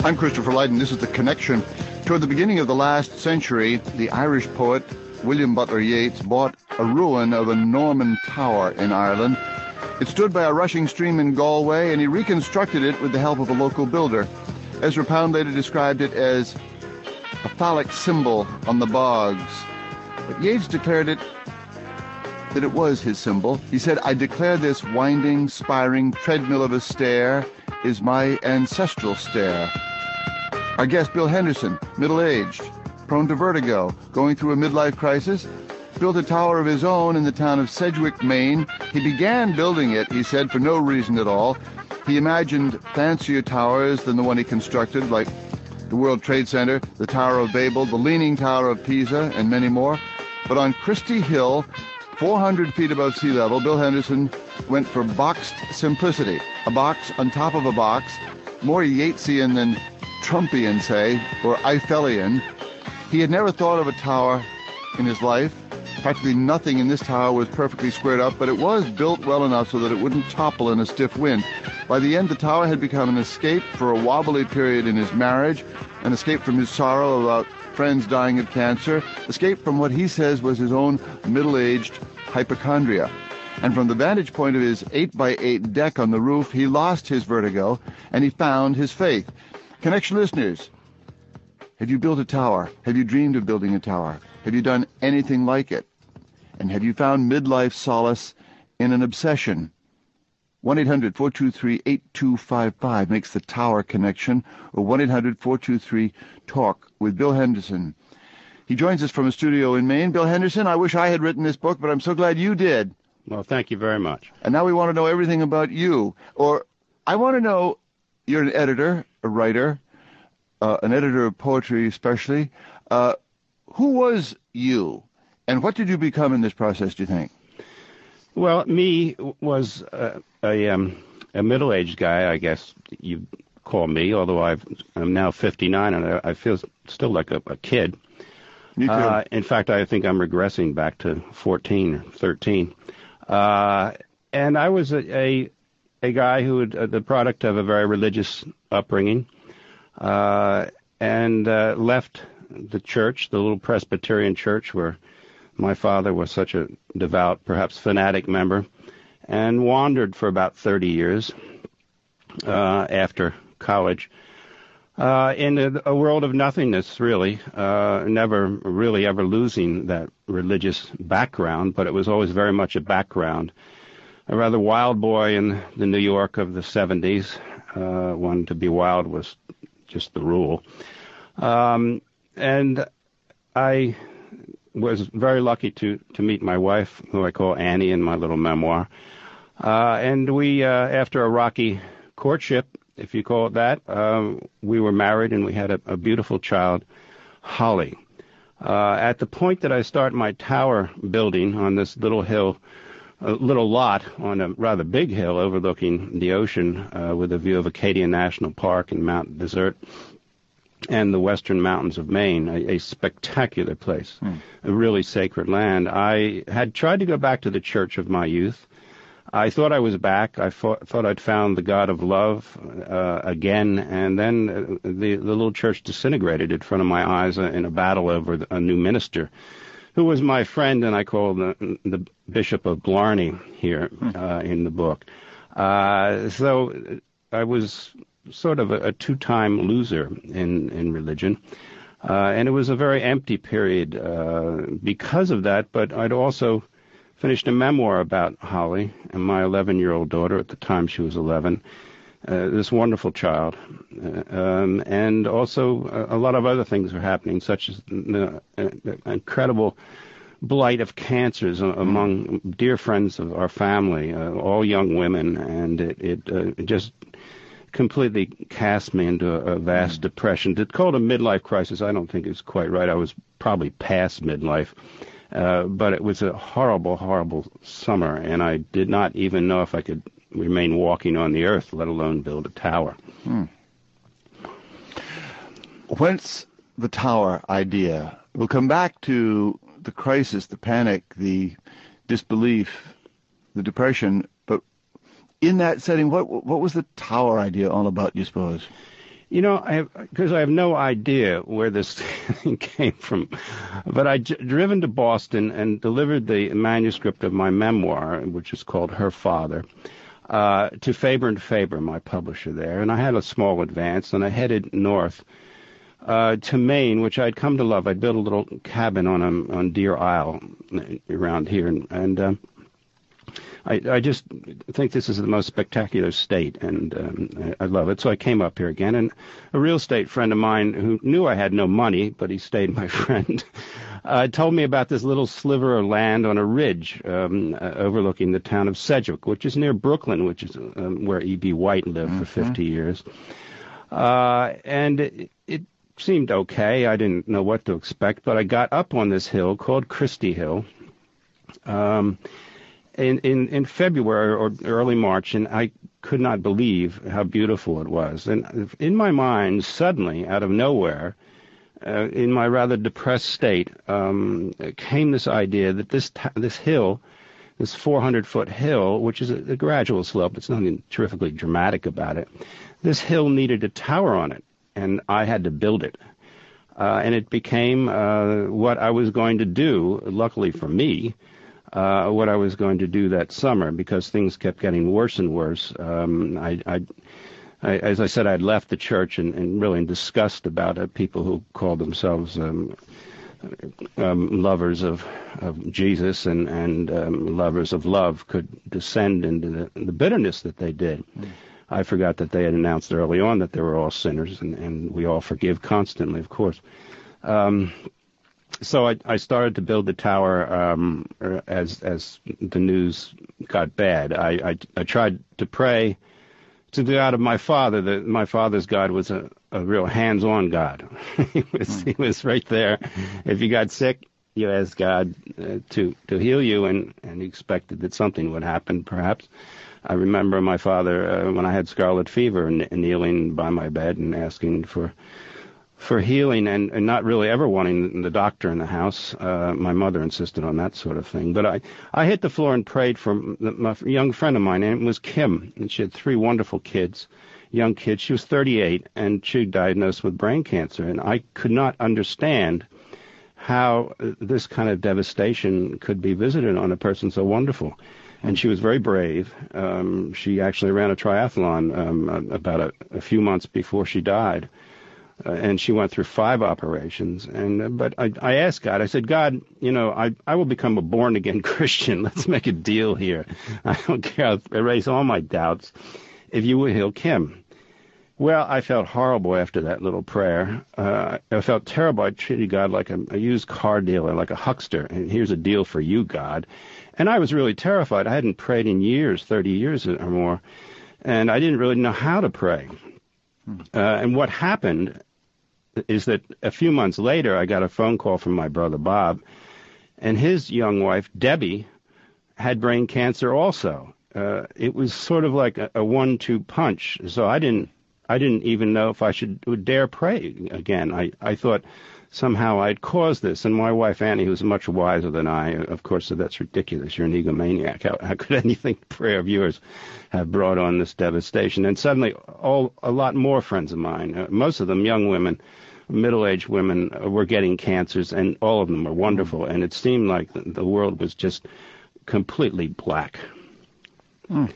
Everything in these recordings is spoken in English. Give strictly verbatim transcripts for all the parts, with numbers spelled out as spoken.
I'm Christopher Lydon. This is The Connection. Toward the beginning of the last century, the Irish poet William Butler Yeats bought a ruin of a Norman tower in Ireland. It stood by a rushing stream in Galway, and he reconstructed it with the help of a local builder. Ezra Pound later described it as a phallic symbol on the bogs. But Yeats declared it that it was his symbol. He said, "I declare this winding, spiring treadmill of a stair is my ancestral stair." Our guest, Bill Henderson, middle-aged, prone to vertigo, going through a midlife crisis, built a tower of his own in the town of Sedgwick, Maine. He began building it, he said, for no reason at all. He imagined fancier towers than the one he constructed, like the World Trade Center, the Tower of Babel, the Leaning Tower of Pisa, and many more. But on Christie Hill, four hundred feet above sea level, Bill Henderson went for boxed simplicity, a box on top of a box, more Yeatsian than Trumpian, say, or Eiffelian. He had never thought of a tower in his life. Practically nothing in this tower was perfectly squared up, but it was built well enough so that it wouldn't topple in a stiff wind. By the end, the tower had become an escape for a wobbly period in his marriage, an escape from his sorrow about friends dying of cancer, escape from what he says was his own middle-aged hypochondria. And from the vantage point of his eight by eight deck on the roof, he lost his vertigo, and he found his faith. Connection listeners, have you built a tower? Have you dreamed of building a tower? Have you done anything like it? And have you found midlife solace in an obsession? one eight hundred four two three eight two five five makes the Tower Connection, or one eight hundred four two three talk with Bill Henderson. He joins us from a studio in Maine. Bill Henderson, I wish I had written this book, but I'm so glad you did. Well, thank you very much. And now we want to know everything about you. Or I want to know, you're an editor, a writer, uh, an editor of poetry especially. Uh, who was you, and what did you become in this process, do you think? Well, me was uh, a um, a middle-aged guy, I guess you call me, although I've, I'm now fifty-nine, and I, I feel still like a, a kid. Me too. Uh, in fact, I think I'm regressing back to fourteen or thirteen. Uh, and I was a, a, a guy who had uh, the product of a very religious upbringing, uh, and uh, left the church, the little Presbyterian church where my father was such a devout, perhaps fanatic member, and wandered for about thirty years uh, after college uh, in a, a world of nothingness, really, uh, never really ever losing that religious background, but it was always very much a background. A rather wild boy in the New York of the seventies. Uh, one to be wild was just the rule. Um, and I was very lucky to, to meet my wife, who I call Annie in my little memoir. Uh, and we, uh, after a rocky courtship, if you call it that, uh, we were married and we had a, a beautiful child, Holly. Uh, at the point that I start my tower building on this little hill, a little lot on a rather big hill overlooking the ocean uh, with a view of Acadia National Park and Mount Desert, and the western mountains of Maine, a, a spectacular place, hmm. a really sacred land. I had tried to go back to the church of my youth. I thought I was back. I thought, thought I'd found the God of love uh, again, and then the, the little church disintegrated in front of my eyes in a battle over a new minister, who was my friend, and I call the, the Bishop of Blarney here hmm. uh, in the book. Uh, so I was sort of a, a two-time loser in, in religion. Uh, and it was a very empty period uh, because of that, but I'd also finished a memoir about Holly and my eleven-year-old daughter. At the time she was eleven, uh, this wonderful child. Uh, um, and also a, a lot of other things were happening, such as the uh, incredible blight of cancers among dear friends of our family, uh, all young women, and it, it, uh, it just completely cast me into a, a vast mm. depression. To call it a midlife crisis, I don't think is quite right. I was probably past midlife. Uh, but it was a horrible, horrible summer, and I did not even know if I could remain walking on the earth, let alone build a tower. Hmm. Whence the tower idea? We'll come back to the crisis, the panic, the disbelief, the depression, but in that setting, what what was the tower idea all about, you suppose? You know, I have, because I have no idea where this thing came from, but I j- driven to Boston and delivered the manuscript of my memoir, which is called Her Father, uh, to Faber and Faber, my publisher there, and I had a small advance, and I headed north uh, to Maine, which I'd come to love. I'd built a little cabin on a, on Deer Isle around here, and, and um, I, I just think this is the most spectacular state, and um, I, I love it. So I came up here again, and a real estate friend of mine who knew I had no money, but he stayed my friend, uh, told me about this little sliver of land on a ridge um, uh, overlooking the town of Sedgwick, which is near Brooklyn, which is um, where E B. White lived mm-hmm. for fifty years. Uh, and it, it seemed okay. I didn't know what to expect, but I got up on this hill called Christie Hill. Um, In, in, in February or early March, and I could not believe how beautiful it was. And in my mind, suddenly, out of nowhere, uh, in my rather depressed state, um, came this idea that this t- this hill, this four hundred foot hill, which is a, a gradual slope, it's nothing terrifically dramatic about it, this hill needed a tower on it, and I had to build it. Uh, and it became uh, what I was going to do, luckily for me, Uh, what I was going to do that summer, because things kept getting worse and worse. Um, I, I, I, as I said, I'd left the church and, and really in disgust about it. People who called themselves um, um, lovers of, of Jesus and, and um, lovers of love could descend into the, the bitterness that they did. Mm. I forgot that they had announced early on that they were all sinners, and, and we all forgive constantly, of course. Um, So I, I started to build the tower um, as as the news got bad. I, I, I tried to pray to the God of my father. The, my father's God was a, a real hands-on God. he was mm. he was right there. If you got sick, you asked God uh, to to heal you, and, and he expected that something would happen. Perhaps I remember my father uh, when I had scarlet fever, and kneeling by my bed and asking for. for healing and, and not really ever wanting the doctor in the house. Uh, my mother insisted on that sort of thing. But I, I hit the floor and prayed for my young friend of mine, and it was Kim, and she had three wonderful kids, young kids. She was thirty-eight, and she was diagnosed with brain cancer, and I could not understand how this kind of devastation could be visited on a person so wonderful. And she was very brave. Um, she actually ran a triathlon um, about a, a few months before she died. Uh, and she went through five operations. And uh, but I, I asked God, I said, God, you know, I, I will become a born-again Christian. Let's make a deal here. I don't care. I'll erase all my doubts if you will heal Kim. Well, I felt horrible after that little prayer. Uh, I felt terrible. I treated God like a, a used car dealer, like a huckster. And here's a deal for you, God. And I was really terrified. I hadn't prayed in years, thirty years or more. And I didn't really know how to pray. Uh, and what happened is that a few months later, I got a phone call from my brother Bob, and his young wife, Debbie, had brain cancer also. Uh, it was sort of like a, a one two punch. So I didn't I didn't even know if I should would dare pray again. I, I thought somehow I'd caused this. And my wife, Annie, who's much wiser than I, of course, said, that's ridiculous. You're an egomaniac. How, how could anything, prayer of yours, have brought on this devastation? And suddenly, all a lot more friends of mine, uh, most of them young women, middle-aged women, uh, were getting cancers, and all of them were wonderful. And it seemed like the, the world was just completely black. Hmm.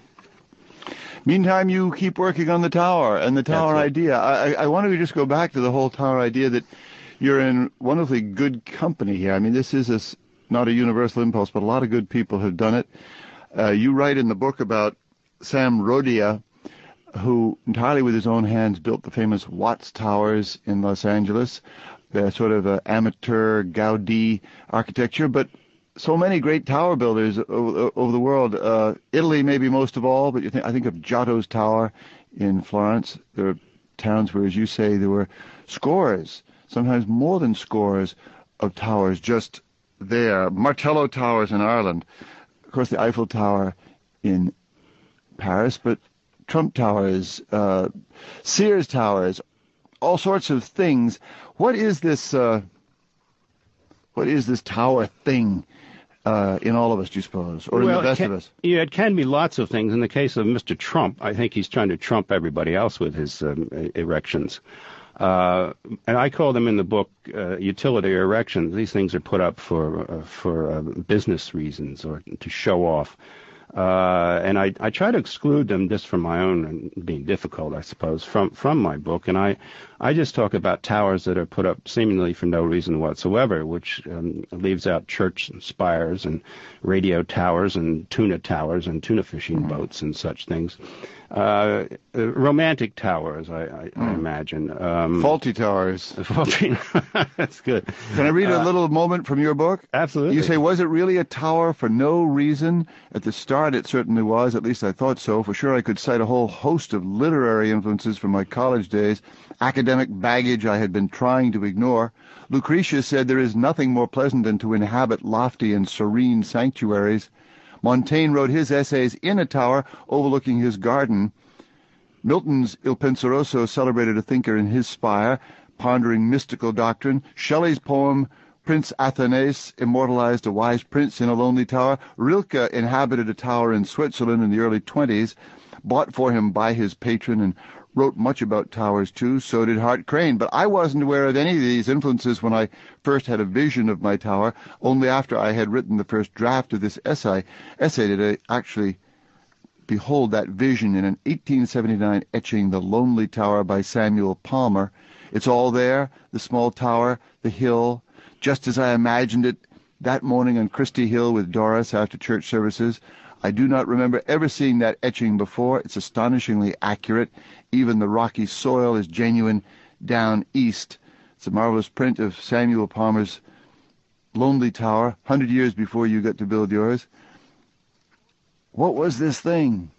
Meantime, you keep working on the tower and the tower idea. I, I want to just go back to the whole tower idea that you're in wonderfully good company here. I mean, this is a, not a universal impulse, but a lot of good people have done it. Uh, you write in the book about Sam Rodia, who entirely with his own hands built the famous Watts Towers in Los Angeles, the sort of uh, amateur Gaudi architecture, but so many great tower builders over, over the world. Uh, Italy, maybe most of all, but you think, I think of Giotto's Tower in Florence. There are towns where, as you say, there were scores, sometimes more than scores, of towers just there. Martello Towers in Ireland. Of course, the Eiffel Tower in Paris, but Trump Towers, uh, Sears Towers, all sorts of things. What is this? Uh, what is this tower thing? uh, in all of us, do you suppose, or well, in the best can, of us? Yeah, it can be lots of things. In the case of Mister Trump, I think he's trying to trump everybody else with his um, erections. Uh, and I call them in the book uh, utility erections. These things are put up for uh, for uh, business reasons or to show off. Uh, and I, I try to exclude them just from my own, and being difficult, I suppose, from, from my book. And I, I just talk about towers that are put up seemingly for no reason whatsoever, which um, leaves out church spires and radio towers and tuna towers and tuna fishing mm-hmm. boats and such things. Uh, uh, romantic towers, I, I, mm. I imagine. Um, faulty towers. Faulty. That's good. Can I read uh, a little moment from your book? Absolutely. You say, was it really a tower for no reason? At the start, it certainly was. At least I thought so. For sure, I could cite a whole host of literary influences from my college days, academic baggage I had been trying to ignore. Lucretius said there is nothing more pleasant than to inhabit lofty and serene sanctuaries. Montaigne wrote his essays in a tower overlooking his garden. Milton's Il Penseroso celebrated a thinker in his spire, pondering mystical doctrine. Shelley's poem Prince Athanase immortalized a wise prince in a lonely tower. Rilke inhabited a tower in Switzerland in the early twenties, bought for him by his patron, and wrote much about towers too. So did Hart Crane. But I wasn't aware of any of these influences when I first had a vision of my tower. Only after I had written the first draft of this essay, essay did I actually behold that vision in an eighteen seventy-nine etching, The Lonely Tower by Samuel Palmer. It's all there, the small tower, the hill, just as I imagined it that morning on Christie Hill with Doris after church services. I do not remember ever seeing that etching before. It's astonishingly accurate. Even the rocky soil is genuine down east. It's a marvelous print of Samuel Palmer's Lonely Tower, one hundred years before you got to build yours. What was this thing?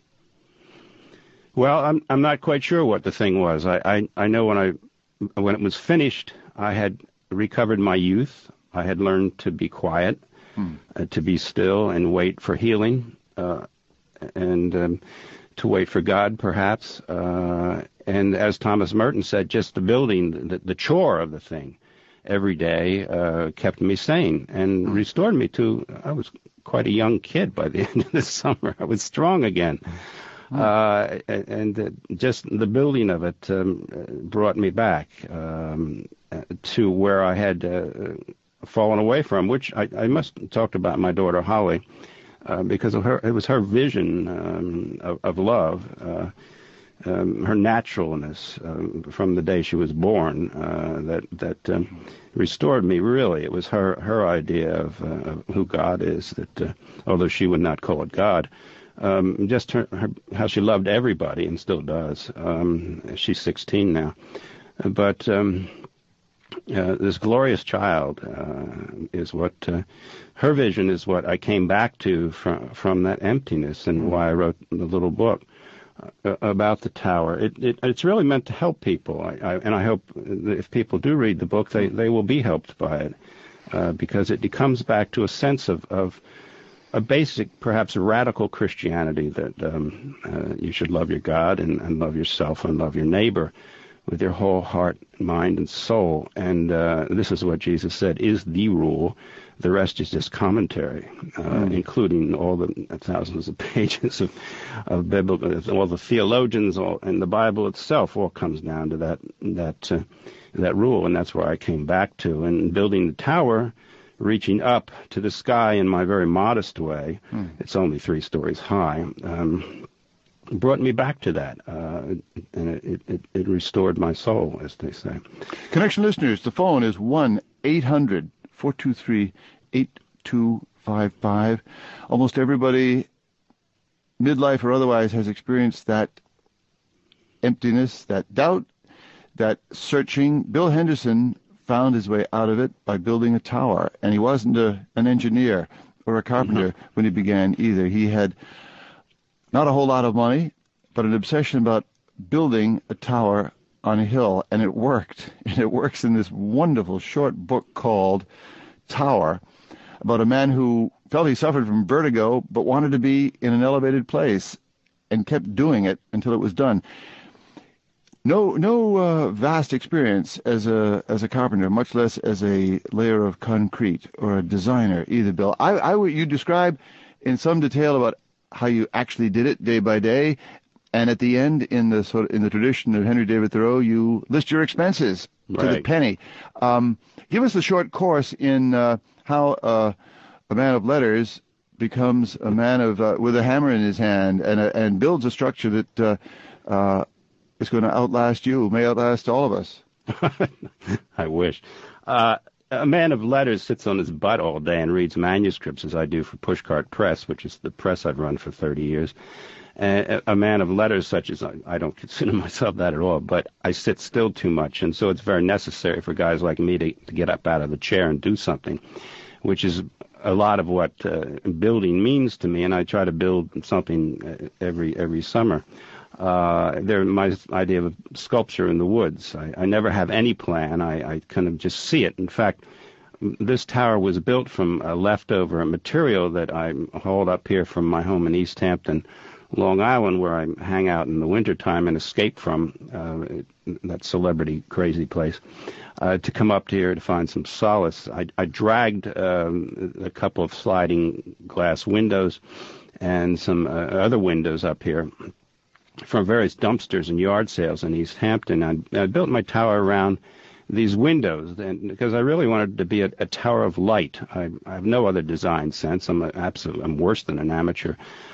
Well, I'm I'm not quite sure what the thing was. I, I, I know when I when it was finished, I had recovered my youth. I had learned to be quiet, hmm. uh, to be still and wait for healing. Uh, and um, to wait for God, perhaps. Uh, and as Thomas Merton said, just the building, the, the chore of the thing every day uh, kept me sane and mm. restored me to, I was quite a young kid by the end of the summer. I was strong again. Mm. Uh, and uh, just the building of it um, brought me back um, to where I had uh, fallen away from, which I, I must talk about my daughter Holly. Uh, because of her, it was her vision um, of, of love, uh, um, her naturalness um, from the day she was born uh, that that um, restored me. Really, it was her her idea of, uh, of who God is. That uh, although she would not call it God, um, just her, her how she loved everybody and still does. Um, she's sixteen now, but. Um, Uh, this glorious child uh, is what uh, her vision is what I came back to from from that emptiness, and why I wrote the little book uh, about the tower. It, it it's really meant to help people, I, I, and I hope that if people do read the book, they, they will be helped by it uh, because it comes back to a sense of, of a basic, perhaps radical Christianity that um, uh, you should love your God and, and love yourself and love your neighbor with your whole heart, mind, and soul. And uh, this is what Jesus said is the rule. The rest is just commentary, uh, mm. including all the thousands of pages of, of biblical, all the theologians, all, and the Bible itself all comes down to that that uh, that rule, and that's where I came back to. And building the tower, reaching up to the sky in my very modest way, mm. it's only three stories high, um, brought me back to that, uh, and it, it, it restored my soul, as they say. Connection listeners, the phone is one eight hundred four two three eight two five five. Almost everybody, midlife or otherwise, has experienced that emptiness, that doubt, that searching. Bill Henderson found his way out of it by building a tower, and he wasn't a, an engineer or a carpenter mm-hmm. when he began either. He had not a whole lot of money, but an obsession about building a tower on a hill, and it worked. And it works in this wonderful short book called Tower, about a man who felt he suffered from vertigo, but wanted to be in an elevated place, and kept doing it until it was done. No, no uh, vast experience as a as a carpenter, much less as a layer of concrete or a designer either, Bill. I, I would you describe in some detail about how you actually did it day by day, and at the end, in the sort of, in the tradition of Henry David Thoreau, you list your expenses Right. to the penny. Um, give us a short course in uh, how uh, a man of letters becomes a man of uh, with a hammer in his hand and uh, and builds a structure that uh, uh, is going to outlast you, may outlast all of us. I wish. Uh, a man of letters sits on his butt all day and reads manuscripts, as I do for Pushcart Press, which is the press I've run for thirty years. And a man of letters such as I, I don't consider myself that at all, but I sit still too much, and so it's very necessary for guys like me to, to get up out of the chair and do something, which is a lot of what uh, building means to me, and I try to build something every every summer. Uh, they're my idea of sculpture in the woods. I, I never have any plan. I, I kind of just see it. In fact, this tower was built from a leftover material that I hauled up here from my home in East Hampton, Long Island, where I hang out in the wintertime and escape from uh, that celebrity crazy place, uh, to come up here to find some solace. I, I dragged um, a couple of sliding glass windows and some uh, other windows up here from various dumpsters and yard sales in East Hampton. I, I built my tower around these windows, and because I really wanted it to be a, a tower of light. I, I have no other design sense. I'm a, absolute. I'm worse than an amateur.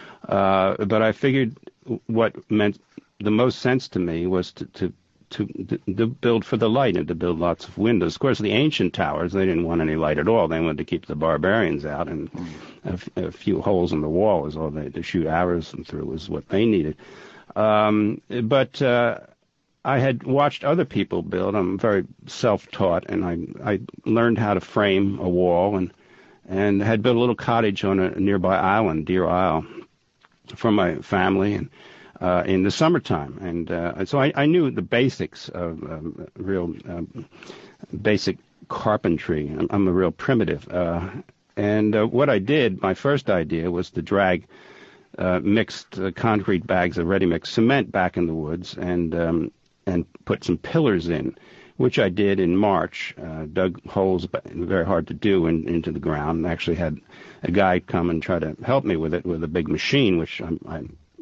Uh, but I figured what meant the most sense to me was to, to to to build for the light and to build lots of windows. Of course, the ancient towers, they didn't want any light at all. They wanted to keep the barbarians out, and a, f- a few holes in the wall was all they to shoot arrows through was what they needed. Um, but uh, I had watched other people build. I'm very self-taught, and I I learned how to frame a wall, and and had built a little cottage on a nearby island, Deer Isle, for my family, and uh, in the summertime. And uh, so I, I knew the basics of um, real um, basic carpentry. I'm, I'm a real primitive. Uh, and uh, what I did, my first idea was to drag uh, mixed uh, concrete bags of ready-mix cement back in the woods and um, and put some pillars in, which I did in March. Uh, dug holes, very hard to do, in, into the ground. I actually had a guy come and try to help me with it with a big machine, which I, I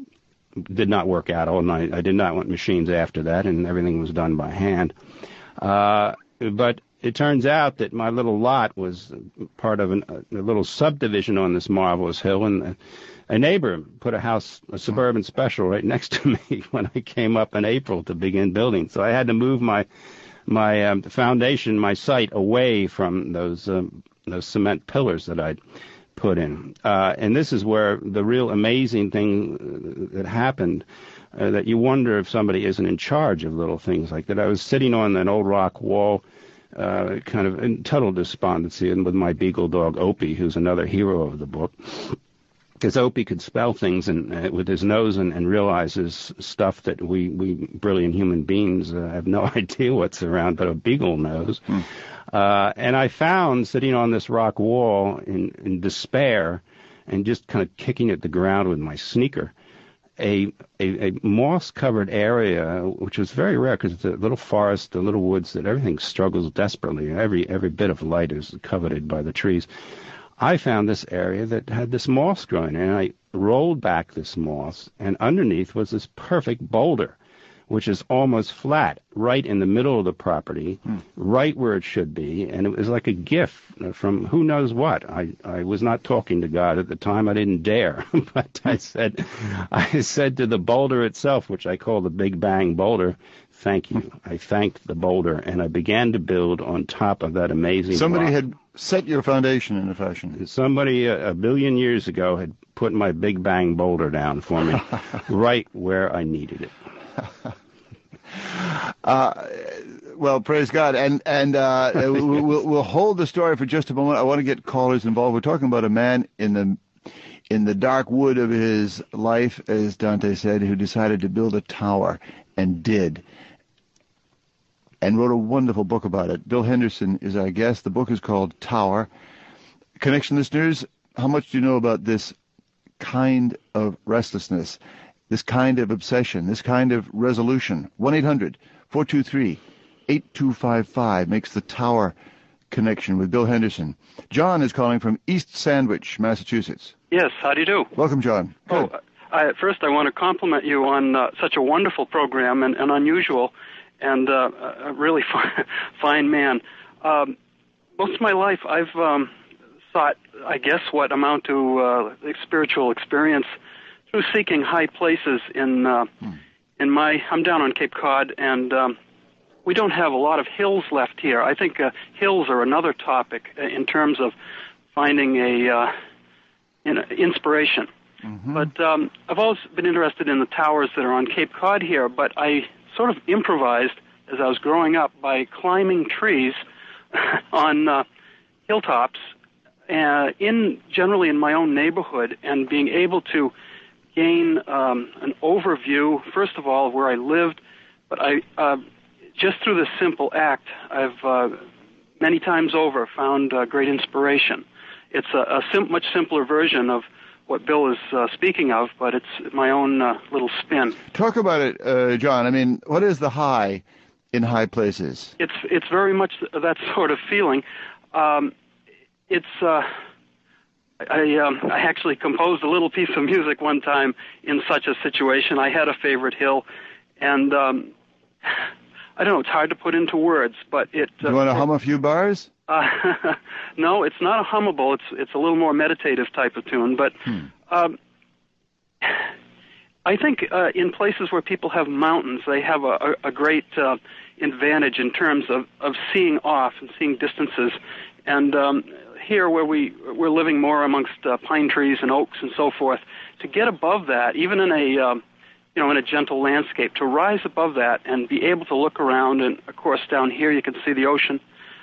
did not work out all night. I did not want machines after that, and everything was done by hand. Uh, but it turns out that my little lot was part of an, a little subdivision on this marvelous hill, and a neighbor put a house, a suburban special, right next to me when I came up in April to begin building. So I had to move my my um, foundation, my site, away from those um, those cement pillars that I'd put in. Uh, and this is where the real amazing thing that happened, uh, that you wonder if somebody isn't in charge of little things like that. I was sitting on an old rock wall, uh, kind of in total despondency, and with my beagle dog, Opie, who's another hero of the book. Because Opie could spell things and, uh, with his nose and, and realizes stuff that we, we brilliant human beings uh, have no idea what's around, but a beagle knows. Hmm. Uh, and I found, sitting on this rock wall in, in despair and just kind of kicking at the ground with my sneaker, a, a, a moss-covered area, which was very rare because it's a little forest, a little woods that everything struggles desperately. Every, every bit of light is coveted by the trees. I found this area that had this moss growing, and I rolled back this moss, and underneath was this perfect boulder, which is almost flat, right in the middle of the property, hmm. right where it should be, and it was like a gift from who knows what. I, I was not talking to God at the time. I didn't dare, but I said, I said to the boulder itself, which I call the Big Bang boulder, thank you. I thanked the boulder, and I began to build on top of that amazing Somebody rock. had set your foundation in a fashion. Somebody a, a billion years ago had put my Big Bang boulder down for me, right where I needed it. uh, well, praise God. And and uh, we'll, we'll hold the story for just a moment. I want to get callers involved. We're talking about a man in the in the dark wood of his life, as Dante said, who decided to build a tower, and did, and wrote a wonderful book about it. Bill Henderson is our guest. The book is called Tower. Connection listeners, how much do you know about this kind of restlessness? this kind of obsession, this kind of resolution. one eight hundred four two three eight two five five makes the Tower Connection with Bill Henderson. John is calling from East Sandwich, Massachusetts. Yes, how do you do? Welcome, John. Good. Oh, I, first I want to compliment you on uh, such a wonderful program and, and unusual and uh, a really fine, fine man. Um, most of my life I've um, sought, I guess, what amount to uh, spiritual experience through seeking high places in uh, hmm. in my. I'm down on Cape Cod, and um, we don't have a lot of hills left here. I think uh, hills are another topic in terms of finding a uh, you know, inspiration. Mm-hmm. But um, I've always been interested in the towers that are on Cape Cod here, but I sort of improvised as I was growing up by climbing trees on uh, hilltops, uh, in generally in my own neighborhood, and being able to gain um, an overview, first of all, of where I lived, but I... Uh, just through this simple act, I've uh, many times over found uh, great inspiration. It's a, a sim- much simpler version of what Bill is uh, speaking of, but it's my own uh, little spin. Talk about it, uh, John. I mean, what is the high in high places? It's it's very much that sort of feeling. Um, it's uh, I, um, I actually composed a little piece of music one time in such a situation. I had a favorite hill, and um, I don't know, it's hard to put into words, but it... Uh, you want to hum a few bars? Uh, no, it's not a hummable. It's it's a little more meditative type of tune. But hmm. um, I think uh, in places where people have mountains, they have a, a, a great uh, advantage in terms of, of seeing off and seeing distances. And um, here where we, we're living more amongst uh, pine trees and oaks and so forth, to get above that, even in a... Um, you know, in a gentle landscape, to rise above that and be able to look around, and, of course, down here you can see the ocean.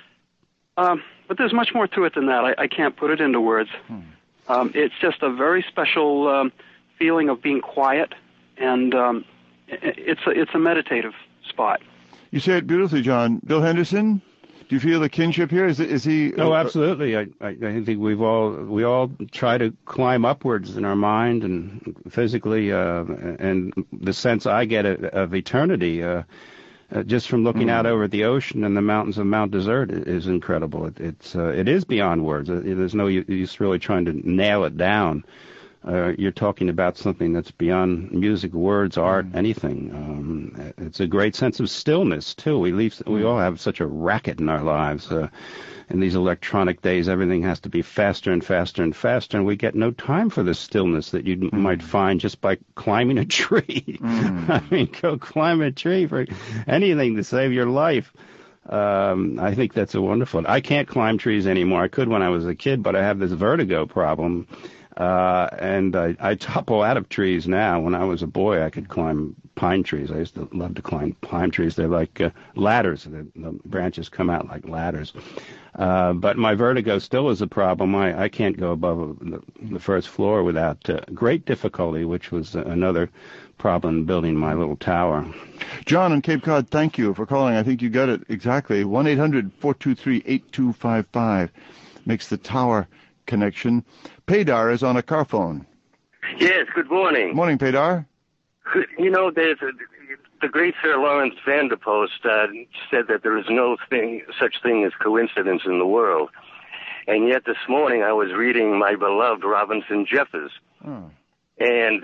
Um, but there's much more to it than that. I, I can't put it into words. Hmm. Um, it's just a very special um, feeling of being quiet, and um, it, it's, a, it's a meditative spot. You say it beautifully, John. Bill Henderson? Do you feel the kinship here? Is, is he? Oh, absolutely. I, I, I think we've all we all try to climb upwards in our mind and physically, uh, and the sense I get of, of eternity, uh, uh, just from looking mm. out over the ocean and the mountains of Mount Desert, is incredible. It, it's uh, it is beyond words. There's no use really trying to nail it down. Uh, you're talking about something that's beyond music, words, art, mm. anything. Um, it's a great sense of stillness, too. We leave, we all have such a racket in our lives. Uh, in these electronic days, everything has to be faster and faster and faster, and we get no time for the stillness that you mm. might find just by climbing a tree. Mm. I mean, go climb a tree for anything to save your life. Um, I think that's a wonderful... I can't climb trees anymore. I could when I was a kid, but I have this vertigo problem. Uh, and I, I topple out of trees now. When I was a boy, I could climb pine trees. I used to love to climb pine trees. They're like uh, ladders. The, the branches come out like ladders. Uh, but my vertigo still is a problem. I, I can't go above the, the first floor without uh, great difficulty, which was another problem building my little tower. John in Cape Cod, thank you for calling. I think you got it exactly. one eight hundred four two three eight two five five makes the Tower Connection. Paydar is on a car phone. Yes, good morning. Morning, Paydar. You know, there's a, the great Sir Lawrence Vanderpost uh, said that there is no thing, such thing as coincidence in the world. And yet this morning I was reading my beloved Robinson Jeffers. Oh. And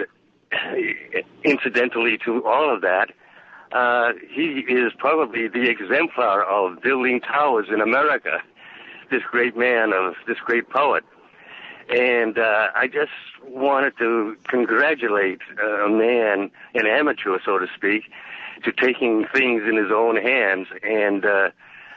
incidentally to all of that, uh, he is probably the exemplar of building towers in America, this great man, of this great poet. And uh, I just wanted to congratulate uh, a man, an amateur, so to speak, to taking things in his own hands and uh,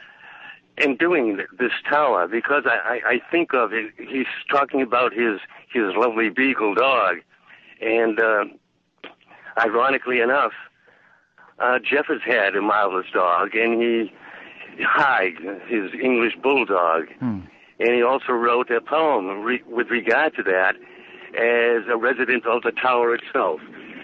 and doing this tower, because I, I think of it, he's talking about his, his lovely beagle dog. And uh, ironically enough, uh, Jeffers had a marvelous dog, and he, Hyde, his English bulldog. Hmm. And he also wrote a poem re- with regard to that as a resident of the tower itself.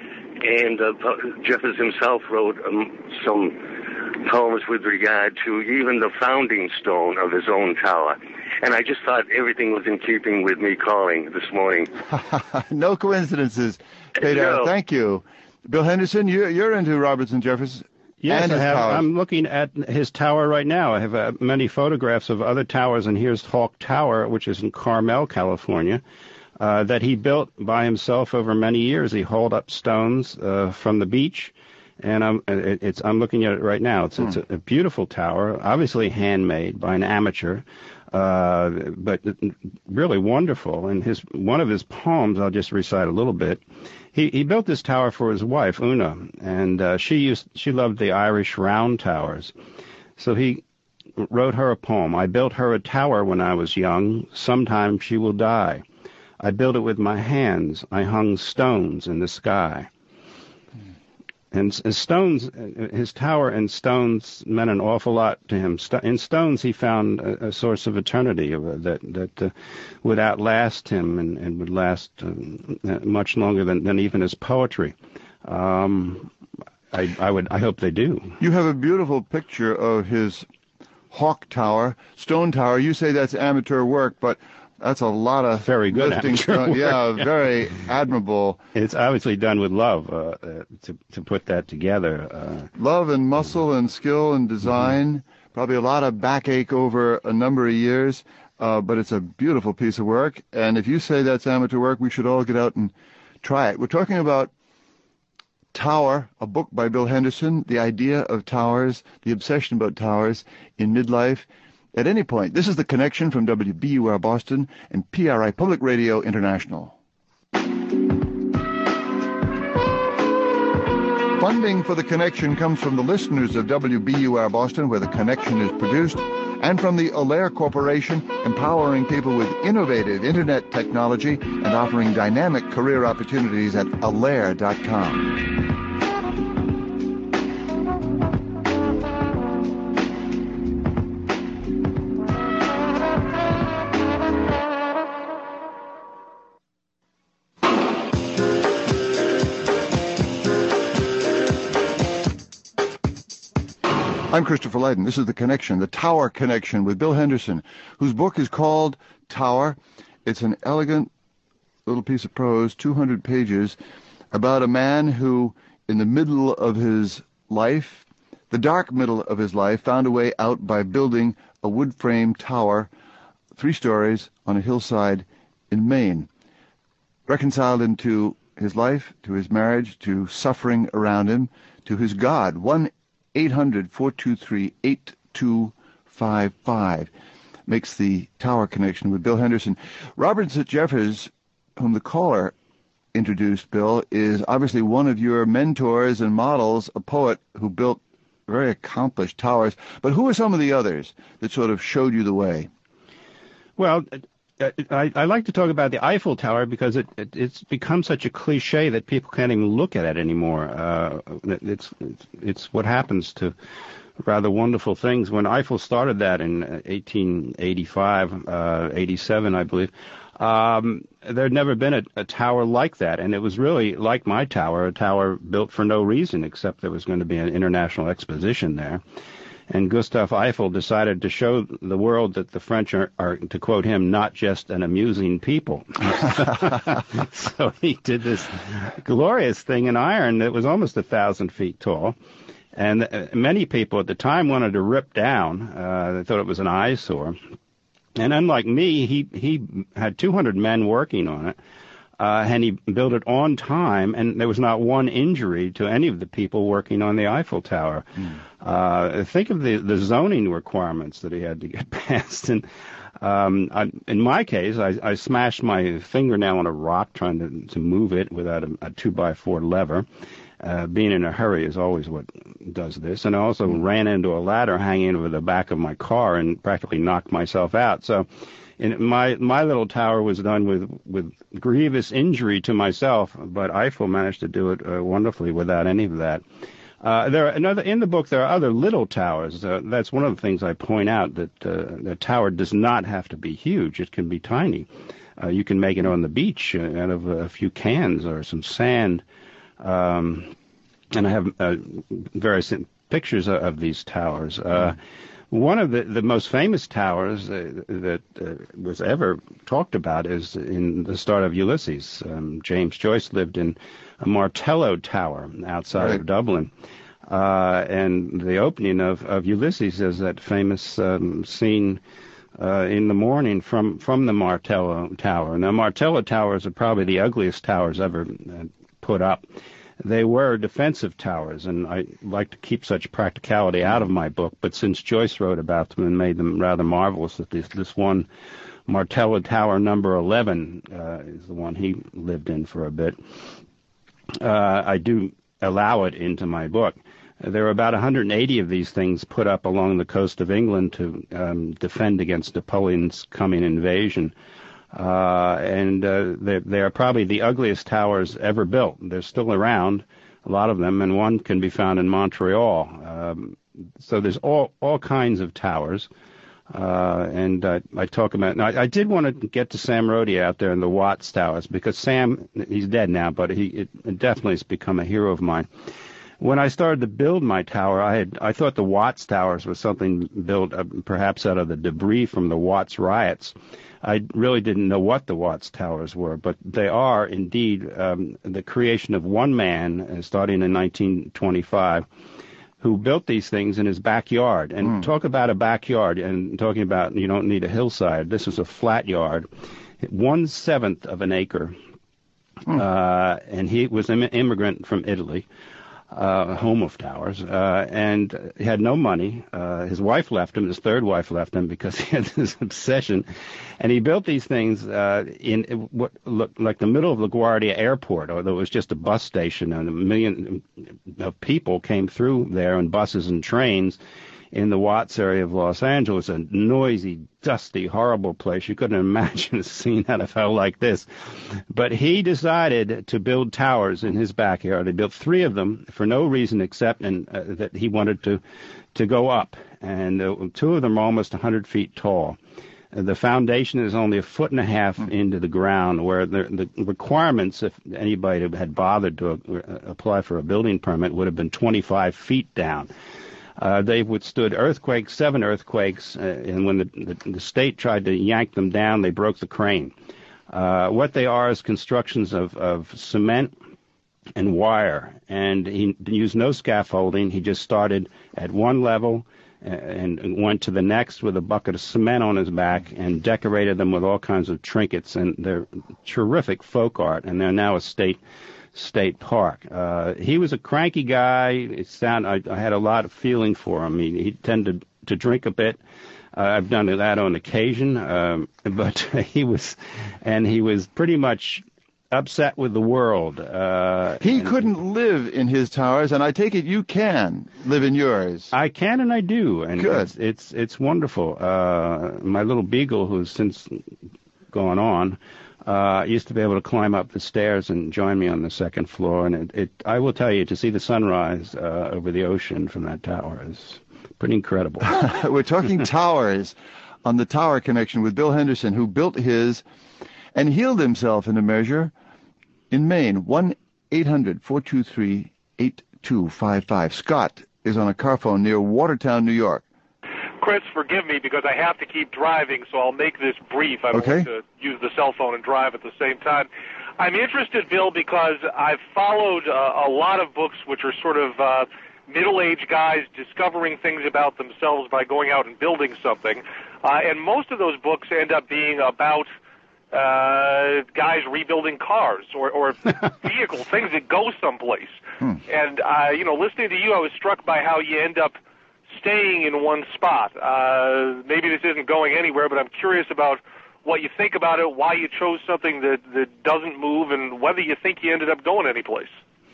And uh, Jeffers himself wrote um, some poems with regard to even the founding stone of his own tower. And I just thought everything was in keeping with me calling this morning. No coincidences, Peter. No. Thank you. Bill Henderson, you're, you're into Robertson Jefferson. Yes, and I his have, towers. I'm looking at his tower right now. I have uh, many photographs of other towers, and here's Hawk Tower, which is in Carmel, California, uh, that he built by himself over many years. He hauled up stones uh, from the beach, and I'm it, it's I'm looking at it right now. It's, hmm. it's a, a beautiful tower, obviously handmade by an amateur, uh, but really wonderful. And his one of his poems, I'll just recite a little bit. He he built this tower for his wife, Una, and uh, she used she loved the Irish round towers. So he wrote her a poem. I built her a tower when I was young. Sometime she will die. I built it with my hands. I hung stones in the sky. And, and stones, his tower and stones meant an awful lot to him. In stones, he found a, a source of eternity that that uh, would outlast him and, and would last uh, much longer than, than even his poetry. Um, I, I would, I hope they do. You have a beautiful picture of his Hawk Tower, stone tower. You say that's amateur work, but that's a lot of very good lifting stone. Yeah, very admirable. It's obviously done with love uh, uh, to to put that together. Uh, love and muscle and skill and design. Mm-hmm. Probably a lot of backache over a number of years, uh, but it's a beautiful piece of work. And if you say that's amateur work, we should all get out and try it. We're talking about Tower, a book by Bill Henderson, the idea of towers, the obsession about towers in midlife. At any point, this is The Connection from W B U R Boston and P R I Public Radio International. Funding for The Connection comes from the listeners of W B U R Boston, where The Connection is produced, and from the Alair Corporation, empowering people with innovative Internet technology and offering dynamic career opportunities at alair dot com. I'm Christopher Lydon. This is The Connection, the Tower Connection with Bill Henderson, whose book is called Tower. It's an elegant little piece of prose, two hundred pages, about a man who, in the middle of his life, the dark middle of his life, found a way out by building a wood-frame tower, three stories, on a hillside in Maine. Reconciled into his life, to his marriage, to suffering around him, to his God. one eight hundred, four two three, eight two five five makes the Tower Connection with Bill Henderson. Robertson Jeffers, whom the caller introduced, Bill, is obviously one of your mentors and models, a poet who built very accomplished towers. But who are some of the others that sort of showed you the way? Well, I, I like to talk about the Eiffel Tower because it, it it's become such a cliche that people can't even look at it anymore. Uh, it's, it's it's what happens to rather wonderful things. When Eiffel started that in eighteen eighty-five, uh, eighty-seven, I believe, um, there had never been a, a tower like that, and it was really like my tower, a tower built for no reason except there was going to be an international exposition there. And Gustave Eiffel decided to show the world that the French are, are, to quote him, not just an amusing people. So he did this glorious thing in iron that was almost a thousand feet tall. And uh, many people at the time wanted to rip down. Uh, they thought it was an eyesore. And unlike me, he, he had two hundred men working on it. Uh, and he built it on time, and there was not one injury to any of the people working on the Eiffel Tower. Mm. Uh, think of the, the zoning requirements that he had to get past. And um, I, in my case, I, I smashed my fingernail on a rock trying to, to move it without a, a two-by-four lever. Uh, being in a hurry is always what does this. And I also mm. ran into a ladder hanging over the back of my car and practically knocked myself out. So in my my little tower was done with, with grievous injury to myself, but Eiffel managed to do it uh, wonderfully without any of that. Uh, there are another in the book. There are other little towers. Uh, that's one of the things I point out, that uh, the tower does not have to be huge. It can be tiny. Uh, you can make it on the beach uh, out of a few cans or some sand. Um, and I have uh, various pictures of, of these towers. Uh, One of the, the most famous towers uh, that uh, was ever talked about is in the start of Ulysses. Um, James Joyce lived in a Martello Tower outside right. of Dublin. Uh, and the opening of, of Ulysses is that famous um, scene uh, in the morning from, from the Martello Tower. Now, Martello Towers are probably the ugliest towers ever uh, put up. They were defensive towers, and I like to keep such practicality out of my book, but since Joyce wrote about them and made them rather marvelous, that this, this one, Martello Tower number eleven, uh, is the one he lived in for a bit, uh, I do allow it into my book. There are about one hundred eighty of these things put up along the coast of England to um, defend against Napoleon's coming invasion. Uh, and uh, they, they are probably the ugliest towers ever built. They're still around, a lot of them, and one can be found in Montreal. Um, so there's all all kinds of towers. Uh, and uh, I talk about... Now, I, I did want to get to Sam Rode out there in the Watts Towers, because Sam, he's dead now, but he it, it definitely has become a hero of mine. When I started to build my tower, I had I thought the Watts Towers was something built uh, perhaps out of the debris from the Watts riots. I really didn't know what the Watts Towers were, but they are indeed um, the creation of one man, uh, starting in nineteen twenty-five, who built these things in his backyard. And mm. talk about a backyard, and talking about you don't need a hillside. This was a flat yard, one-seventh of an acre. Mm. Uh, and he was an immigrant from Italy. Uh, home of towers, uh, and he had no money. Uh, his wife left him, his third wife left him, because he had this obsession. And he built these things uh, in what looked like the middle of LaGuardia Airport, although it was just a bus station, and a million of people came through there in buses and trains in the Watts area of Los Angeles, a noisy, dusty, horrible place. You couldn't imagine a scene out of hell like this. But he decided to build towers in his backyard. He built three of them for no reason except and, uh, that he wanted to, to go up. And uh, two of them are almost one hundred feet tall. Uh, the foundation is only a foot and a half mm. into the ground, where the, the requirements, if anybody had bothered to uh, apply for a building permit, would have been twenty-five feet down. Uh, they withstood earthquakes, seven earthquakes, uh, and when the, the, the state tried to yank them down, they broke the crane. Uh, what they are is constructions of, of cement and wire, and he used no scaffolding. He just started at one level and, and went to the next with a bucket of cement on his back and decorated them with all kinds of trinkets, and they're terrific folk art, and they're now a state State Park. Uh, he was a cranky guy. It sound, I, I had a lot of feeling for him. He, he tended to drink a bit. Uh, I've done that on occasion, um, but he was, and he was pretty much upset with the world. Uh, he couldn't live in his towers, and I take it you can live in yours. I can, and I do, and Good. It's, it's it's wonderful. Uh, my little beagle, who's since gone on, Uh, used to be able to climb up the stairs and join me on the second floor, and it, it I will tell you, to see the sunrise uh, over the ocean from that tower is pretty incredible. We're talking towers on the Tower Connection with Bill Henderson, who built his and healed himself in a measure in Maine. one eight hundred four two three eight two five five. Scott is on a car phone near Watertown, New York. Chris, forgive me because I have to keep driving, so I'll make this brief. I don't okay. want to use the cell phone and drive at the same time. I'm interested, Bill, because I've followed uh, a lot of books which are sort of uh, middle-aged guys discovering things about themselves by going out and building something. Uh, and most of those books end up being about uh, guys rebuilding cars or, or vehicles, things that go someplace. Hmm. And, uh, you know, listening to you, I was struck by how you end up staying in one spot. Uh, maybe this isn't going anywhere, but I'm curious about what you think about it, why you chose something that, that doesn't move, and whether you think you ended up going anyplace.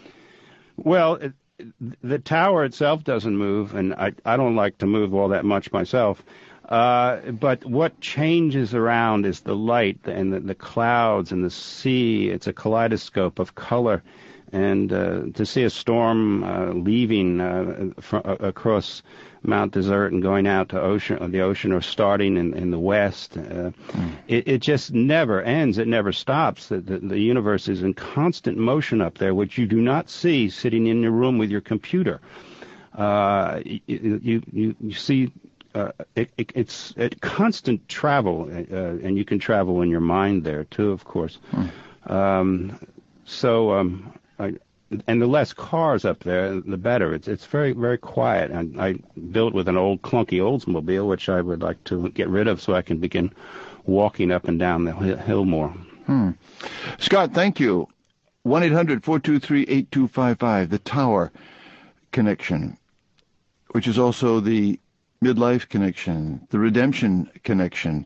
Well, it, the tower itself doesn't move, and I, I don't like to move all that much myself. Uh, but what changes around is the light and the, the clouds and the sea. It's a kaleidoscope of color. And uh, to see a storm uh, leaving uh, fr- across Mount Desert and going out to ocean, or the ocean, or starting in, in the west, uh, mm. it, it just never ends. It never stops. The, the, the universe is in constant motion up there, which you do not see sitting in your room with your computer. Uh, you, you, you, you see uh, it, it, it's a constant travel, uh, and you can travel in your mind there too, of course. Hmm. Um, so, um, I, and the less cars up there, the better. It's it's very very quiet. And I built with an old clunky Oldsmobile, which I would like to get rid of so I can begin walking up and down the hill more. Hmm. Scott, thank you. one eight hundred four two three eight two five five, the Tower Connection, which is also the Midlife Connection, the Redemption Connection.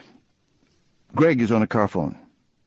Greg is on a car phone.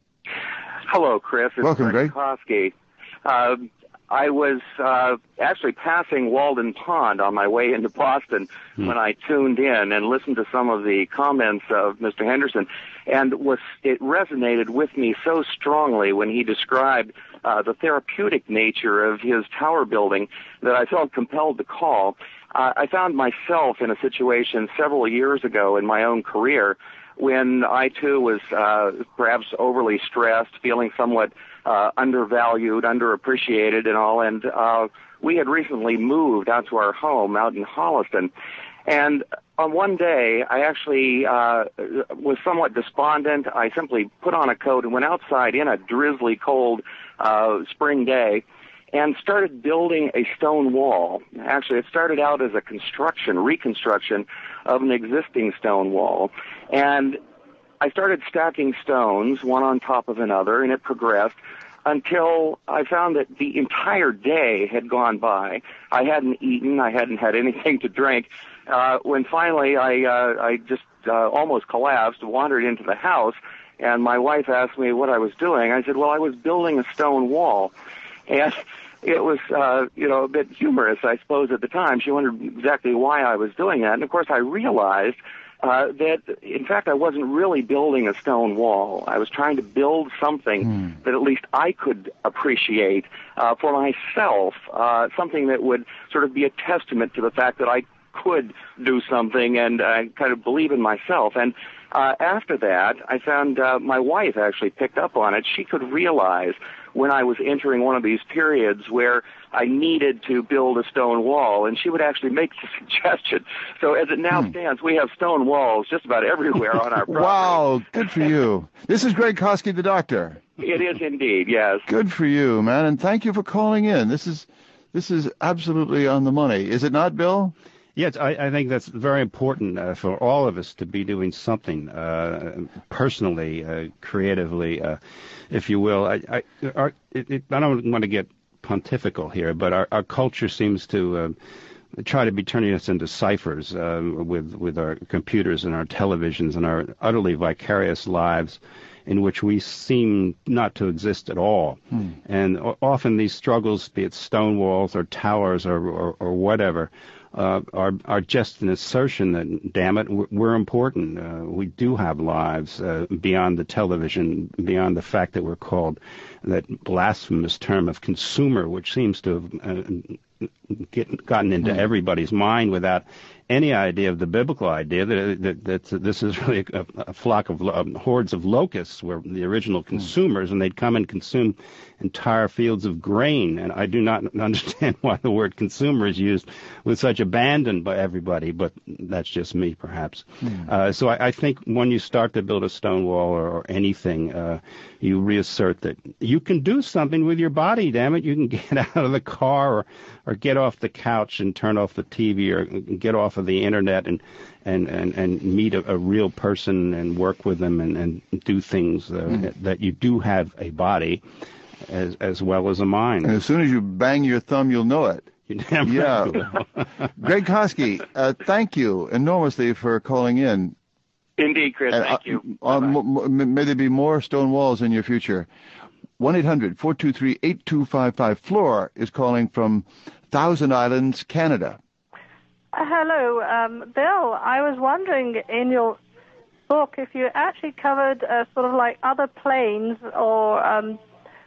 Hello, Chris. It's Welcome, Greg. Kosky. Uh, I was uh, actually passing Walden Pond on my way into Boston hmm. when I tuned in and listened to some of the comments of Mister Henderson, and was it resonated with me so strongly when he described uh, the therapeutic nature of his tower building that I felt compelled to call. Uh, I found myself in a situation several years ago in my own career when I, too, was uh, perhaps overly stressed, feeling somewhat uh, undervalued, underappreciated and all, and uh, we had recently moved out to our home out in Holliston. And on one day, I actually uh, was somewhat despondent. I simply put on a coat and went outside in a drizzly, cold uh, spring day and started building a stone wall. Actually, it started out as a construction, reconstruction of an existing stone wall. And I started stacking stones, one on top of another, and it progressed until I found that the entire day had gone by. I hadn't eaten. I hadn't had anything to drink. Uh, when finally I, uh, I just uh, almost collapsed, wandered into the house, and my wife asked me what I was doing. I said, well, I was building a stone wall. And it was, uh, you know, a bit humorous, I suppose, at the time. She wondered exactly why I was doing that. And, of course, I realized uh, that, in fact, I wasn't really building a stone wall. I was trying to build something mm. that at least I could appreciate uh, for myself, uh, something that would sort of be a testament to the fact that I could do something and uh, kind of believe in myself. And uh, after that, I found uh, my wife actually picked up on it. She could realize when I was entering one of these periods where I needed to build a stone wall, and she would actually make the suggestion. So as it now hmm. stands, we have stone walls just about everywhere on our property. Wow, good for you. This is Greg Kosky, the doctor. It is indeed, yes. Good for you, man, and thank you for calling in. This is this is absolutely on the money. Is it not, Bill? Yes, I, I think that's very important uh, for all of us to be doing something uh, personally, uh, creatively, uh, if you will. I, I, our, it, it, I don't want to get pontifical here, but our, our culture seems to uh, try to be turning us into ciphers uh, with, with our computers and our televisions and our utterly vicarious lives in which we seem not to exist at all. Hmm. And o- often these struggles, be it stone walls or towers or, or, or whatever, Uh, are, are just an assertion that, damn it, we're important. Uh, we do have lives uh, beyond the television, beyond the fact that we're called that blasphemous term of consumer, which seems to have uh, get, gotten into mm. everybody's mind without any idea of the biblical idea that that, that this is really a, a flock of um, hordes of locusts were the original consumers, mm. and they'd come and consume entire fields of grain. And I do not understand why the word consumer is used with such abandon by everybody, but that's just me, perhaps. Mm. Uh, so I, I think when you start to build a stone wall or, or anything, uh, you reassert that you can do something with your body, damn it. You can get out of the car or, or get off the couch and turn off the T V or get off of the internet and and, and, and meet a, a real person and work with them and, and do things uh, mm. that you do have a body as as well as a mind. And as soon as you bang your thumb, you'll know it. You're damn yeah. right. Greg Kosky, uh, thank you enormously for calling in. Indeed, Chris. And, thank uh, you. Uh, m- m- may there be more stone walls in your future. one eight hundred four two three eight two five five. Flora is calling from Thousand Islands, Canada. Uh, hello, um, Bill. I was wondering in your book if you actually covered uh, sort of like other planes or um,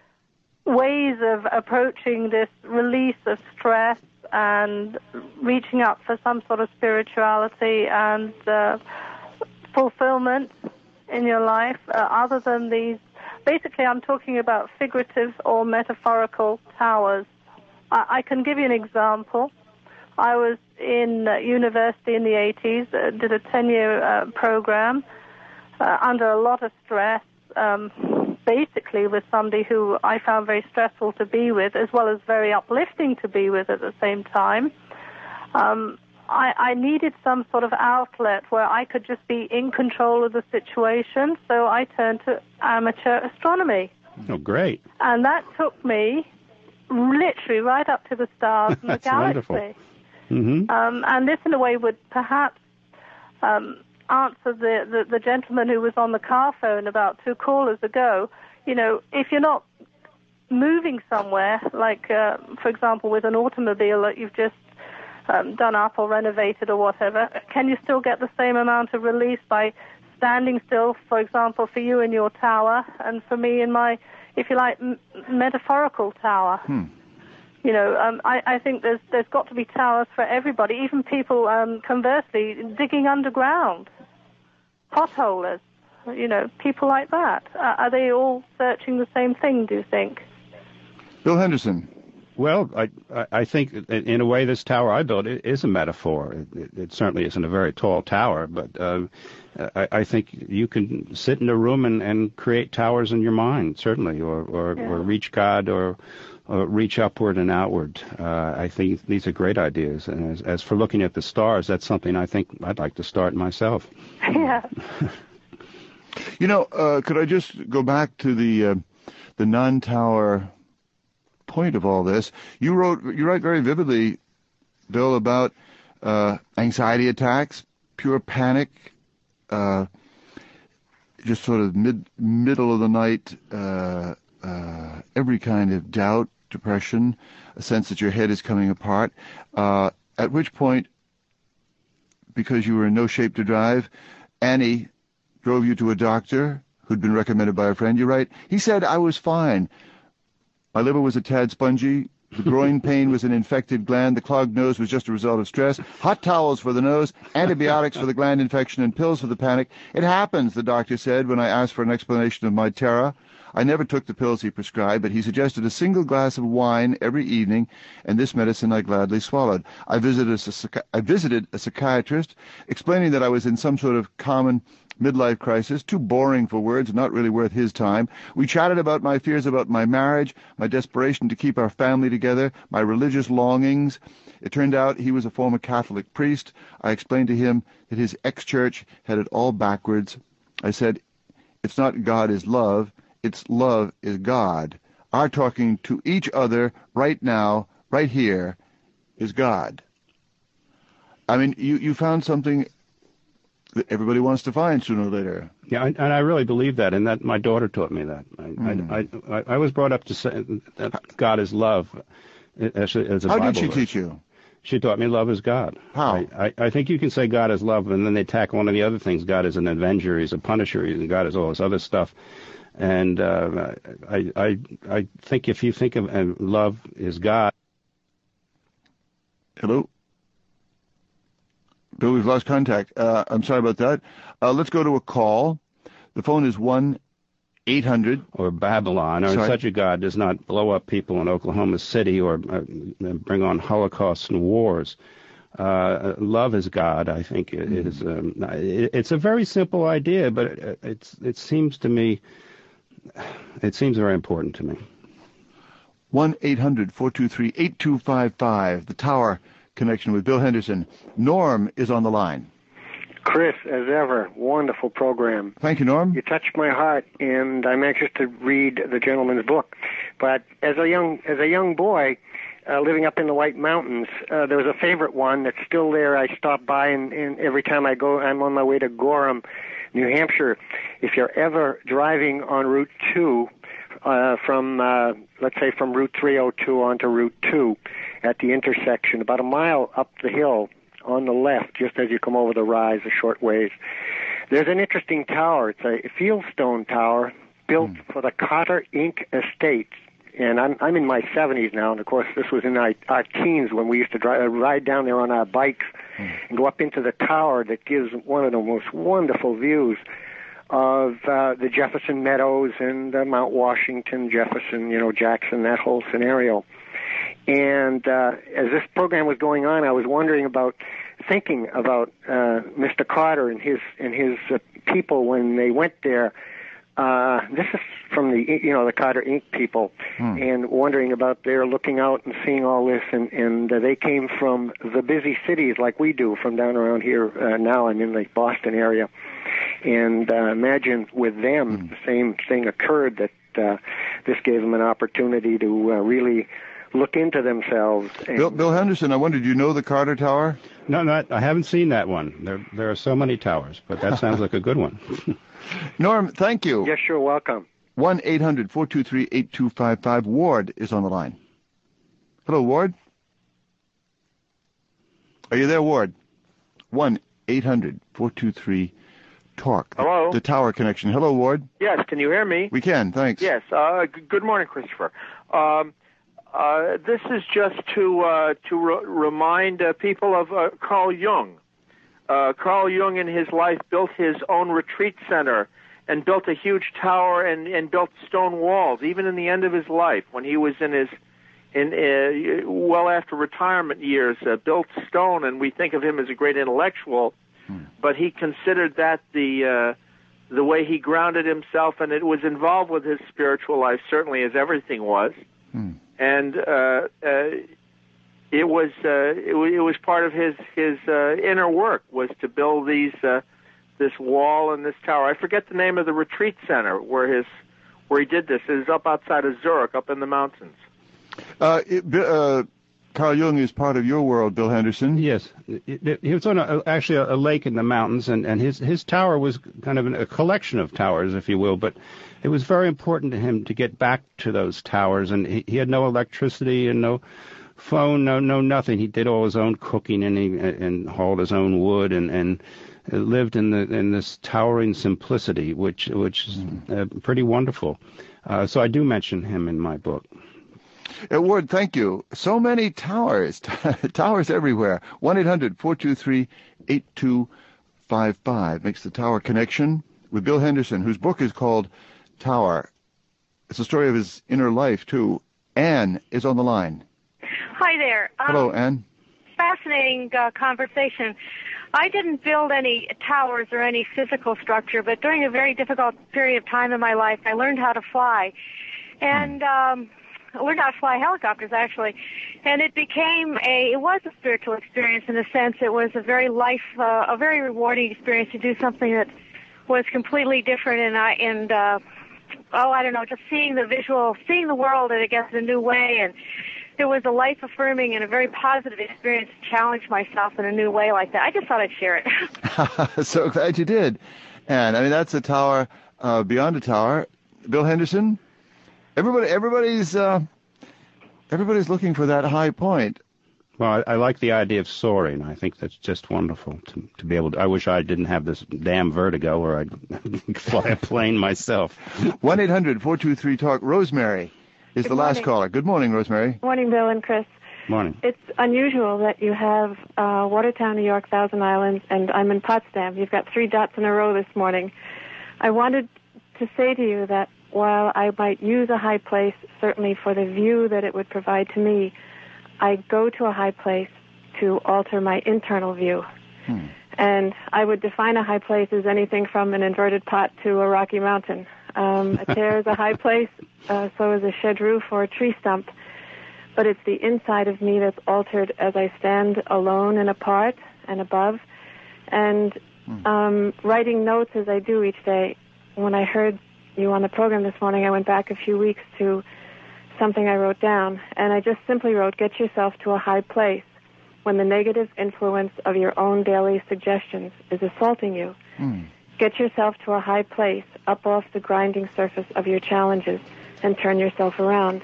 ways of approaching this release of stress and reaching up for some sort of spirituality and uh, fulfillment in your life, uh, other than these. Basically, I'm talking about figurative or metaphorical towers. I, I can give you an example. I was in uh, university in the eighties, uh, did a ten-year uh, program uh, under a lot of stress, um, basically with somebody who I found very stressful to be with, as well as very uplifting to be with at the same time. Um, I, I needed some sort of outlet where I could just be in control of the situation, so I turned to amateur astronomy. Oh, great. And that took me literally right up to the stars and the That's galaxy. Wonderful. Mm-hmm. Um, and this, in a way, would perhaps um, answer the, the, the gentleman who was on the car phone about two callers ago. You know, if you're not moving somewhere, like, uh, for example, with an automobile that you've just um, done up or renovated or whatever, can you still get the same amount of release by standing still, for example, for you in your tower, and for me in my, if you like, m- metaphorical tower? Hmm. You know, um, I, I think there's there's got to be towers for everybody, even people, um, conversely, digging underground, potholers, you know, people like that. Uh, are they all searching the same thing, do you think? Bill Henderson. Well, I I think in a way this tower I built is a metaphor. It, it certainly isn't a very tall tower, but uh, I, I think you can sit in a room and, and create towers in your mind, certainly, or or, Yeah. or reach God, or, or reach upward and outward. Uh, I think these are great ideas. And as, as for looking at the stars, that's something I think I'd like to start myself. Yeah. You know, uh, could I just go back to the uh, the non-tower point of all this? You wrote, you write very vividly, Bill, about uh, anxiety attacks, pure panic, uh, just sort of mid middle of the night, uh, uh, every kind of doubt, depression, a sense that your head is coming apart. Uh, at which point, because you were in no shape to drive, Annie drove you to a doctor who'd been recommended by a friend. You write, he said I was fine. My liver was a tad spongy. The groin pain was an infected gland. The clogged nose was just a result of stress. Hot towels for the nose, antibiotics for the gland infection, and pills for the panic. It happens, the doctor said when I asked for an explanation of my terror. I never took the pills he prescribed, but he suggested a single glass of wine every evening, and this medicine I gladly swallowed. I visited a, I visited a psychiatrist, explaining that I was in some sort of common midlife crisis, too boring for words, not really worth his time. We chatted about my fears about my marriage, my desperation to keep our family together, my religious longings. It turned out he was a former Catholic priest. I explained to him that his ex-church had it all backwards. I said, it's not God is love, it's love is God. Our talking to each other right now, right here, is God. I mean, you, you found something that everybody wants to find sooner or later. Yeah, and I really believe that, and that my daughter taught me that. I, mm. I, I, I was brought up to say that God is love. As a, as a How Bible did she verse. teach you? She taught me love is God. How? I, I, I think you can say God is love, and then they tack one of the other things. God is an avenger, he's a punisher, and God is all this other stuff. And uh, I, I, I think if you think of uh, love is God. Hello? Bill, we've lost contact. Uh, I'm sorry about that. Uh, let's go to a call. The phone is one eight hundred. Or Babylon, or sorry. such a God does not blow up people in Oklahoma City or uh, bring on holocausts and wars. Uh, love is God, I think, mm-hmm. is. Um, it, it's a very simple idea, but it, it's it seems to me, it seems very important to me. one eight hundred four two three eight two five five, the Tower Connection with Bill Henderson. Norm is on the line. Chris, as ever, wonderful program. Thank you, Norm. You touched my heart, and I'm anxious to read the gentleman's book. But as a young as a young boy, uh, living up in the White Mountains, uh, there was a favorite one that's still there. I stop by, and, and every time I go, I'm on my way to Gorham, New Hampshire. If you're ever driving on Route two, uh, from uh, let's say from Route three oh two onto Route two, at the intersection, about a mile up the hill on the left, just as you come over the rise a short ways, there's an interesting tower. It's a fieldstone tower built mm. for the Cotter Incorporated. Estate. And I'm I'm in my seventies now, and of course this was in our, our teens when we used to drive, uh, ride down there on our bikes mm. and go up into the tower that gives one of the most wonderful views of uh, the Jefferson Meadows and uh, Mount Washington, Jefferson, you know, Jackson, that whole scenario. And uh, as this program was going on, I was wondering about, thinking about uh, Mister Carter and his and his uh, people when they went there. Uh, this is from the, you know, the Carter Incorporated people, hmm. and wondering about their looking out and seeing all this, and, and uh, they came from the busy cities like we do from down around here. Uh, now I'm in the Boston area, and uh, imagine with them hmm. the same thing occurred, that uh, this gave them an opportunity to uh, really look into themselves. And Bill, Bill Henderson, I wonder, do you know the Carter Tower? No, no, I haven't seen that one. There, there are so many towers, but that sounds like a good one. Norm, thank you. Yes, you're welcome. one eight hundred four two three eight two five five. Ward is on the line. Hello, Ward. Are you there, Ward? one eight hundred four two three talk. Hello? The Tower Connection. Hello, Ward. Yes, can you hear me? We can, thanks. Yes. Uh, g- good morning, Christopher. Um, uh, this is just to uh, to re- remind uh, people of uh, Carl Jung. Uh, Carl Jung in his life built his own retreat center and built a huge tower and, and built stone walls, even in the end of his life, when he was in his, in uh, well after retirement years, uh, built stone, and we think of him as a great intellectual, hmm. but he considered that the uh, the way he grounded himself, and it was involved with his spiritual life, certainly as everything was, hmm. and uh, uh, it was uh, it, w- it was part of his his uh, inner work, was to build these. Uh, this wall and this tower. I forget the name of the retreat center where his where he did this. It is up outside of Zurich, up in the mountains. Uh, it, uh, Carl Jung is part of your world, Bill Henderson. Yes. It, it, he was on a, actually a, a lake in the mountains, and, and his, his tower was kind of an, a collection of towers, if you will, but it was very important to him to get back to those towers, and he, he had no electricity and no phone, no no nothing. He did all his own cooking, and he and hauled his own wood, and, and lived in the in this towering simplicity, which which is uh, pretty wonderful. Uh, so I do mention him in my book. Uh, Ward, thank you. So many towers, towers everywhere. one eight hundred four two three eight two five five makes the Tower Connection with Bill Henderson, whose book is called Tower. It's a story of his inner life, too. Anne is on the line. Hi there. Um, Hello, Anne. Fascinating uh, conversation. I didn't build any towers or any physical structure, but during a very difficult period of time in my life, I learned how to fly. And um, I learned how to fly helicopters, actually. And it became a, it was a spiritual experience in a sense. It was a very life, uh, a very rewarding experience to do something that was completely different. And, I, and uh, oh, I don't know, just seeing the visual, seeing the world, I guess, in a new way. And it was a life-affirming and a very positive experience to challenge myself in a new way like that. I just thought I'd share it. So glad you did. And, I mean, that's a tower uh, beyond a tower. Bill Henderson, everybody, everybody's uh, everybody's looking for that high point. Well, I, I like the idea of soaring. I think that's just wonderful to, to be able to. I wish I didn't have this damn vertigo or I'd fly a plane myself. one eight hundred four two three talk. Rosemary is Good the last morning. caller. Good morning, Rosemary. Morning, Bill and Chris. Morning. It's unusual that you have uh, Watertown, New York, Thousand Islands, and I'm in Potsdam. You've got three dots in a row this morning. I wanted to say to you that while I might use a high place, certainly for the view that it would provide to me, I go to a high place to alter my internal view. Hmm. And I would define a high place as anything from an inverted pot to a rocky mountain. Um, a chair is a high place, uh, so is a shed roof or a tree stump. But it's the inside of me that's altered as I stand alone and apart and above. And um, writing notes as I do each day. When I heard you on the program this morning, I went back a few weeks to something I wrote down. And I just simply wrote, get yourself to a high place when the negative influence of your own daily suggestions is assaulting you. Mm. Get yourself to a high place, up off the grinding surface of your challenges, and turn yourself around.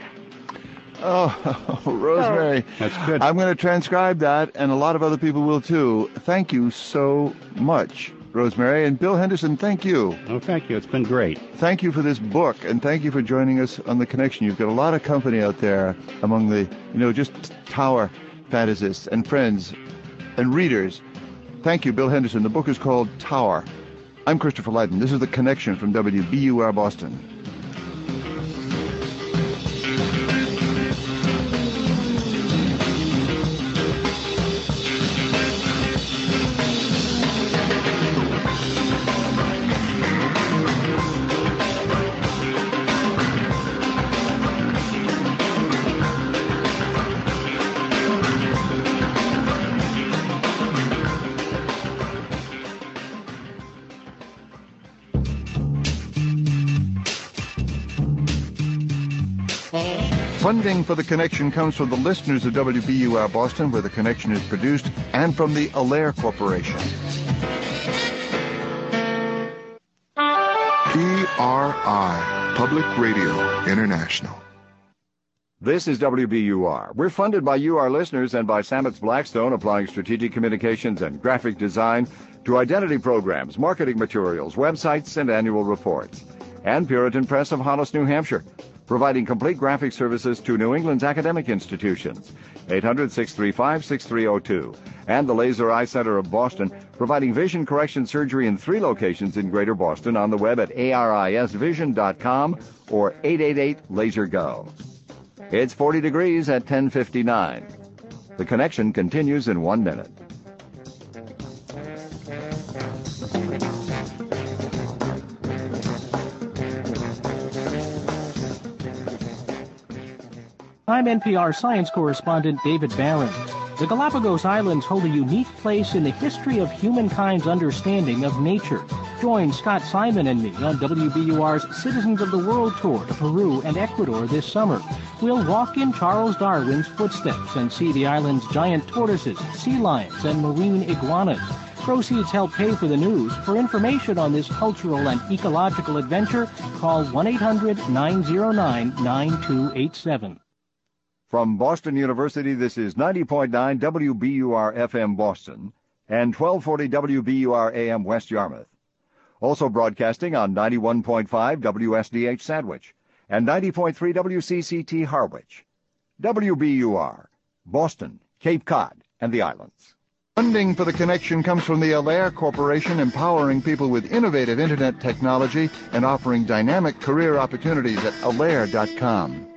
Oh, Rosemary. That's good. I'm going to transcribe that, and a lot of other people will too. Thank you so much, Rosemary. And Bill Henderson, thank you. Oh, thank you. It's been great. Thank you for this book, and thank you for joining us on The Connection. You've got a lot of company out there among the, you know, just tower fantasists and friends and readers. Thank you, Bill Henderson. The book is called Tower. I'm Christopher Lydon. This is The Connection from W B U R Boston. Funding for The Connection comes from the listeners of W B U R Boston, where The Connection is produced, and from the Alair Corporation. P R I, Public Radio International. This is W B U R. We're funded by you, our listeners, and by Sametz Blackstone, applying strategic communications and graphic design to identity programs, marketing materials, websites, and annual reports. And Puritan Press of Hollis, New Hampshire, providing complete graphic services to New England's academic institutions. eight hundred, six three five, six three zero two. And the Laser Eye Center of Boston, providing vision correction surgery in three locations in Greater Boston, on the web at A R I S vision dot com or eight eight eight laser go. It's forty degrees at ten fifty-nine. The Connection continues in one minute. I'm N P R science correspondent David Barron. The Galapagos Islands hold a unique place in the history of humankind's understanding of nature. Join Scott Simon and me on W B U R's Citizens of the World Tour to Peru and Ecuador this summer. We'll walk in Charles Darwin's footsteps and see the island's giant tortoises, sea lions, and marine iguanas. Proceeds help pay for the news. For information on this cultural and ecological adventure, call one eight hundred, nine oh nine, nine two eight seven. From Boston University, this is ninety point nine W B U R F M Boston and twelve forty W B U R A M West Yarmouth. Also broadcasting on ninety-one point five W S D H Sandwich and ninety point three W C C T Harwich. W B U R, Boston, Cape Cod, and the islands. Funding for The Connection comes from the Alair Corporation, empowering people with innovative Internet technology and offering dynamic career opportunities at alair dot com.